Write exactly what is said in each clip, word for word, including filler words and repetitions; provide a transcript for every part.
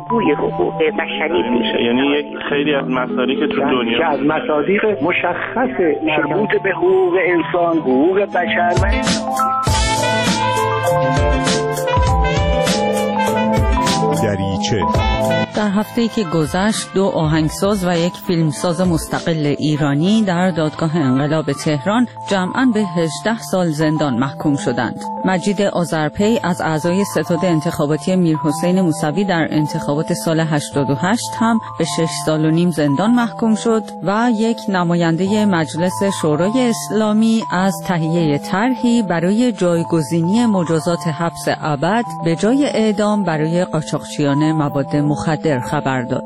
الگوی حقوق بشری میشه. یعنی یک خیلی از مصادیق که تو دنیا که از مصادیق مشخص مربوط به حقوق انسان، حقوق بشر و دریچه. در هفته‌ای که گذشت دو آهنگساز و یک فیلمساز مستقل ایرانی در دادگاه انقلاب تهران جمعاً به هجده سال زندان محکوم شدند. مجید آذرپی از اعضای ستاد انتخاباتی میرحسین موسوی در انتخابات سال هشتاد و هشت هم به شش سال و نیم زندان محکوم شد و یک نماینده مجلس شورای اسلامی از تهیه طرحی برای جایگزینی مجازات حبس ابد به جای اعدام برای قاچاقچیان مواد مخدر خبر داد.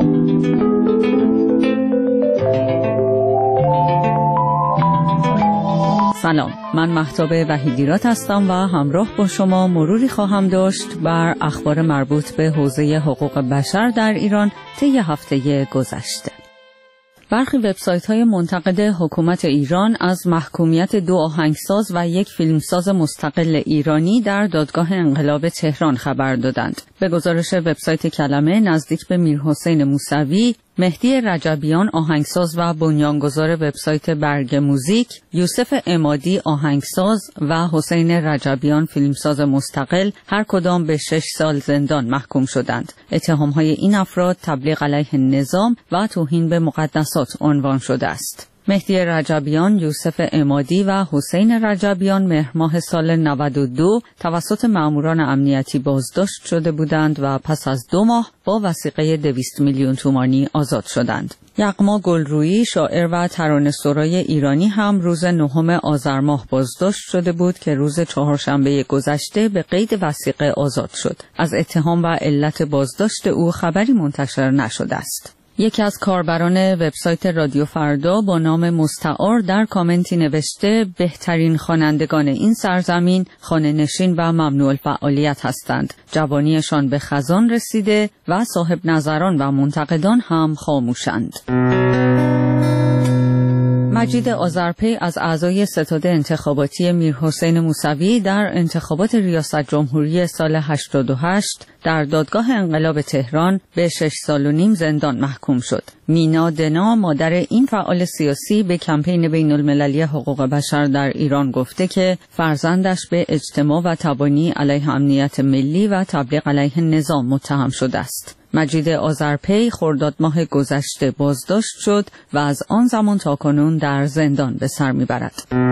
سلام، من مهتاب وحیدیرات هستم و همراه با شما مروری خواهم داشت بر اخبار مربوط به حوزه حقوق بشر در ایران طی هفته گذشته. برخی وبسایت‌های منتقد حکومت ایران از محکومیت دو آهنگساز و یک فیلمساز مستقل ایرانی در دادگاه انقلاب تهران خبر دادند. به گزارش وبسایت کلمه، نزدیک به میرحسین موسوی، مهدی رجبیان آهنگساز و بنیانگذار وبسایت برگ موزیک، یوسف عمادی آهنگساز و حسین رجبیان فیلمساز مستقل هر کدام به شش سال زندان محکوم شدند. اتهام‌های این افراد تبلیغ علیه نظام و توهین به مقدسات عنوان شده است. مهدی رجبیان، یوسف عمادی و حسین رجبیان مهر ماه سال نود و دو توسط ماموران امنیتی بازداشت شده بودند و پس از دو ماه با وثیقه دویست میلیون تومانی آزاد شدند. یغما گلرویی، شاعر و ترانه‌سرای ایرانی هم روز نهم آذر ماه بازداشت شده بود که روز چهارشنبه گذشته به قید وثیقه آزاد شد. از اتهام و علت بازداشت او خبری منتشر نشده است. یکی از کاربران وبسایت رادیو فردا با نام مستعار در کامنتی نوشته بهترین خوانندگان این سرزمین خانه نشین و ممنوع الفعالیت هستند. جوانیشان به خزان رسیده و صاحب نظران و منتقدان هم خاموشند. مجید آذرپی از اعضای ستاد انتخاباتی میرحسین موسوی در انتخابات ریاست جمهوری سال هشتاد و هشت در دادگاه انقلاب تهران به شش سال و نیم زندان محکوم شد. مینا دنا، مادر این فعال سیاسی، به کمپین بین المللی حقوق بشر در ایران گفته که فرزندش به اجتماع و تبانی علیه امنیت ملی و تبلیغ علیه نظام متهم شده است. مجید آذرپی خرداد ماه گذشته بازداشت شد و از آن زمان تا کنون در زندان به سر میبرد.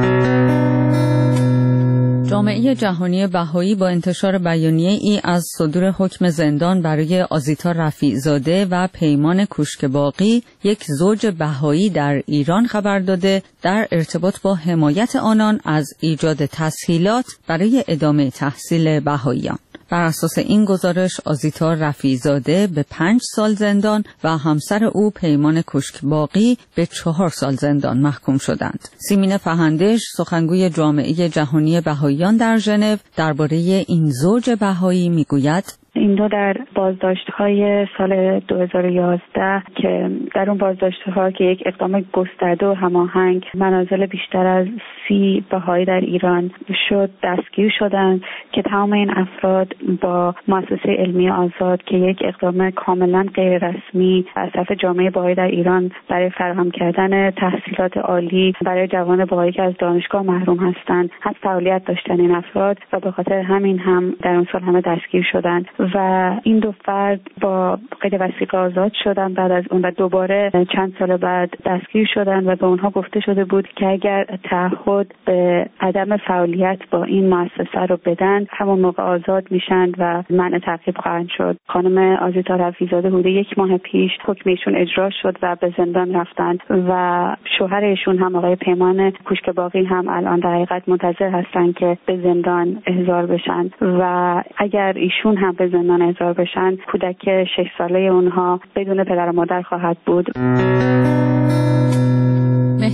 جامعه جهانی بهایی با انتشار بیانیه ای از صدور حکم زندان برای آزیتا رفیع‌زاده و پیمان کوشکباقی، یک زوج بهایی در ایران، خبر داده در ارتباط با حمایت آنان از ایجاد تسهیلات برای ادامه تحصیل بهاییان. بر اساس این گزارش آزیتا رفیع‌زاده به پنج سال زندان و همسر او پیمان کوشکباقی به چهار سال زندان محکوم شدند. سیمین فهندش، سخنگوی جامعه جهانی بهاییان در ژنو، درباره این زوج بهایی میگوید: این دو در بازداشت‌های سال دو هزار و یازده که در اون بازداشت‌ها که یک اقدام گسترده و هماهنگ منازل بیشتر از سی بهایی در ایران شد، دستگیر شدند که تمام این افراد با مؤسسه علمی آزاد که یک اقدام کاملا غیر رسمی از طرف جامعه بهایی در ایران برای فراهم کردن تحصیلات عالی برای جوان بهایی که از دانشگاه محروم هستند، از فعالیت داشتن این افراد و به خاطر همین هم در اون سال همه دستگیر شدند و این دو فرد با قید وثیقه آزاد شدن بعد از اون و دوباره چند سال بعد دستگیر شدن و به اونها گفته شده بود که اگر تعهد به عدم فعالیت با این مؤسسه رو بدن همون موقع آزاد میشن و منع تعقیب خواهند شد. خانم آزیتا رفیع‌زاده حدود یک ماه پیش حکم ایشون اجرا شد و به زندان رفتند و شوهر ایشون هم آقای پیمان کوشکباقی هم الان در حقیقت منتظر هستن که به زندان احضار بشن و اگر ایشون هم به زندان احضار بشن کودک شش ساله اونها بدون پدر و مادر خواهد بود. مهدی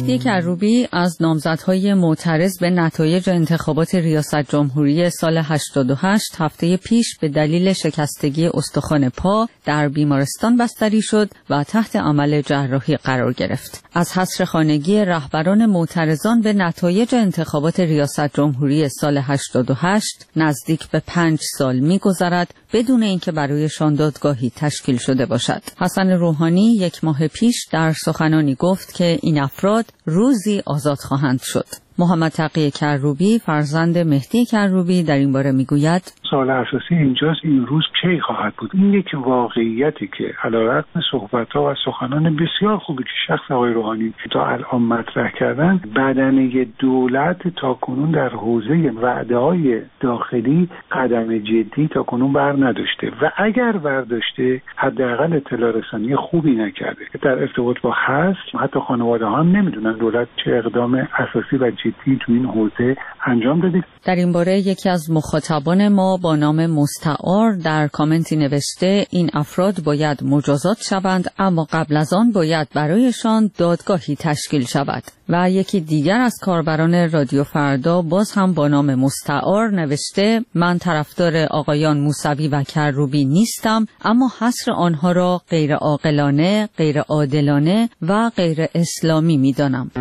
مهدی کروبی از نامزدهای معترض به نتایج انتخابات ریاست جمهوری سال هشتاد و هشت هفته پیش به دلیل شکستگی استخوان پا در بیمارستان بستری شد و تحت عمل جراحی قرار گرفت. از حصر خانگی رهبران معترضان به نتایج انتخابات ریاست جمهوری سال هشتاد و هشت نزدیک به پنج سال می‌گذرد بدون اینکه برایشان دادگاهی تشکیل شده باشد. حسن روحانی یک ماه پیش در سخنانی گفت که این افراد روزی آزاد خواهند شد. محمد تقی کروبی فرزند مهدی کروبی در این باره میگوید سوال اساسی اینجاست این روز کی خواهد بود. این یک واقعیتی که علیرغم صحبت‌ها و سخنان بسیار خوبی که شخص آقای روحانی تا الان مطرح کردن، بدنه دولت تاکنون در حوزه وعده‌های داخلی قدم جدی تاکنون بر نداشته و اگر برداشته حداقل اطلاع رسانی خوبی نکرده. در ارتباط با حصر حتی خانواده ها هم نمیدونن دولت چه اقدام اساسی و جدی تو این حوزه انجام داده. در این باره یکی از مخاطبان ما با نام مستعار در کامنتی نوشته این افراد باید مجازات شوند اما قبل از آن باید برایشان دادگاهی تشکیل شود. و یکی دیگر از کاربران رادیو فردا باز هم با نام مستعار نوشته من طرفدار آقایان موسوی و کروبی نیستم اما حصر آنها را غیر عاقلانه، غیر عادلانه و غیر اسلامی می‌دانم.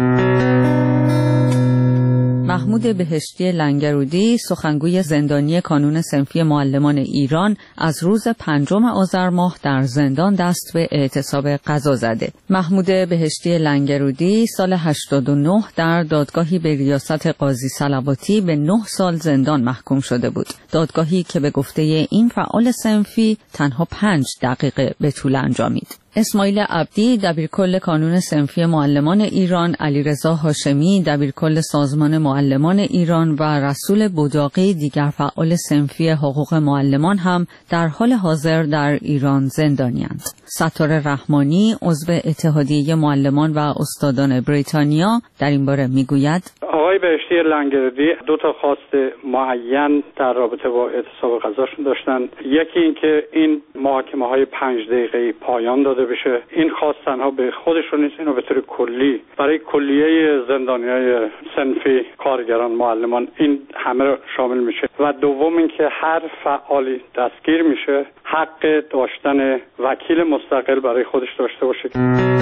محمود بهشتی لنگرودی سخنگوی زندانی کانون صنفی معلمان ایران از روز پنجم آذر ماه در زندان دست به اعتصاب قضا زده. محمود بهشتی لنگرودی سال هشتاد و نه در دادگاهی به ریاست قاضی صلواتی به نه سال زندان محکوم شده بود. دادگاهی که به گفته این فعال صنفی تنها پنج دقیقه به طول انجامید. اسماعیل عبدی دبیرکل کانون صنفی معلمان ایران، علیرضا هاشمی دبیرکل سازمان معلمان ایران و رسول بوداقی دیگر فعال صنفی حقوق معلمان هم در حال حاضر در ایران زندانی‌اند. ستاره رحمانی عضو اتحادیه معلمان و استادان بریتانیا در این باره میگوید آقای بهشتی لنگرودی دو تا خواست معین در رابطه با اعتصاب قضاشون داشتن. یکی این که این محاکمه های پنج دقیقه‌ای پایان داده بشه. این خواست تنها به خودشون نیست، اینو به طور کلی برای کلیه زندانیای صنفی، کارگران، معلمان، این همه رو شامل میشه. و دوم این که هر فعالی دستگیر میشه حق داشتن وکیل مستقل برای خودش داشته باشه.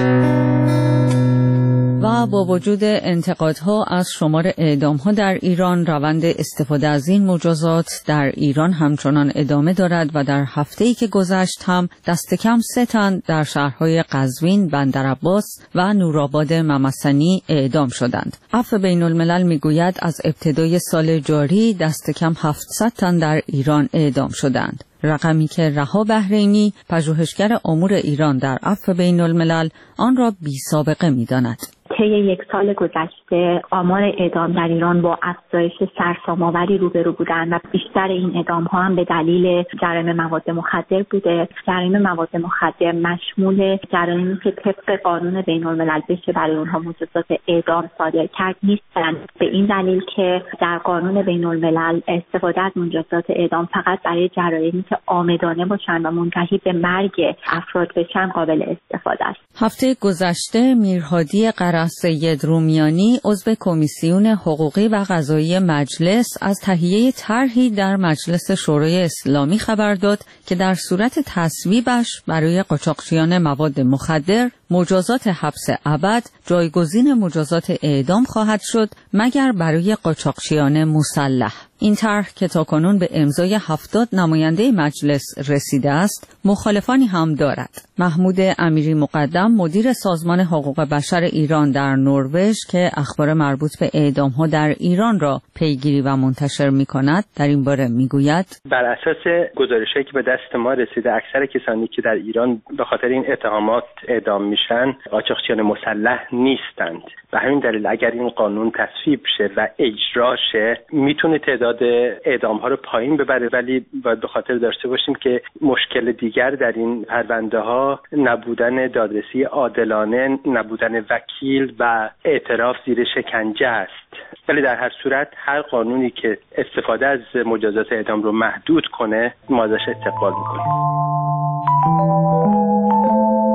و با وجود انتقادها از شمار اعدام‌ها در ایران، روند استفاده از این مجازات در ایران همچنان ادامه دارد و در هفته‌ای که گذشت هم دست کم سه تن در شهرهای قزوین، بندرعباس و نورآباد ممسنی اعدام شدند. عفو بین الملل میگوید از ابتدای سال جاری دست کم هفتصد تن در ایران اعدام شدند. رقمی که رها بحرینی پژوهشگر امور ایران در عفو بین الملل آن را بی سابقه می‌داند. طی یک سال گذشته آمار اعدام در ایران با افزایش سرسام‌آوری روبرو بودند و بیشتر این اعدام‌ها هم به دلیل جرایم مواد مخدر بوده. جرایم مواد مخدر مشمول جرایمی که طبق قانون بین‌الملل بشه برای اونها مجازات اعدام صادر کرد نیستند. به این دلیل که در قانون بین‌الملل استفاده از مجازات اعدام فقط برای جرایمی که عامدانه باشن و منتهی به مرگ افراد بشن قابل استفاده است. هفته گذشته میرهادی قرص سید رومیانی عضو کمیسیون حقوقی و قضایی مجلس از تهیه طرحی در مجلس شورای اسلامی خبر داد که در صورت تصویبش برای قاچاقچیان مواد مخدر مجازات حبس ابد جایگزین مجازات اعدام خواهد شد مگر برای قاچاقچیان مسلح. این طرح که تاکنون به امضای هفتاد نماینده مجلس رسیده است، مخالفانی هم دارد. محمود امیری مقدم مدیر سازمان حقوق بشر ایران در نروژ که اخبار مربوط به اعدام‌ها در ایران را پیگیری و منتشر می‌کند، در این باره می‌گوید بر اساس گزارشی که به دست ما رسیده اکثر کسانی که در ایران به خاطر این اتهامات اعدام میشن قاچاقچیان مسلح نیستند. به همین دلیل اگر این قانون تصویب شه و اجرا شه میتونه تعداد اعدام ها رو پایین ببره، ولی باید به خاطر داشته باشیم که مشکل دیگر در این پرونده ها نبودن دادرسی عادلانه، نبودن وکیل و اعتراف زیر شکنجه است. ولی در هر صورت هر قانونی که استفاده از مجازات اعدام رو محدود کنه ما ازش استقبال میکنیم.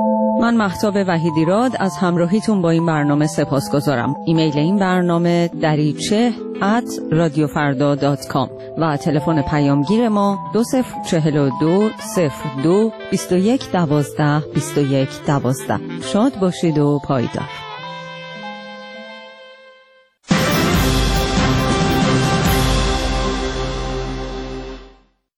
من مهتاب وحیدیراد از همراهیتون با این برنامه سپاسگزارم. ایمیل این برنامه دریچه ات رادیو فردا دات کام و تلفن پیامگیر ما دو صفر چهل و دو صفر دو بیست و یک دوازده بیست و یک دوازده. شاد باشید و پایدار.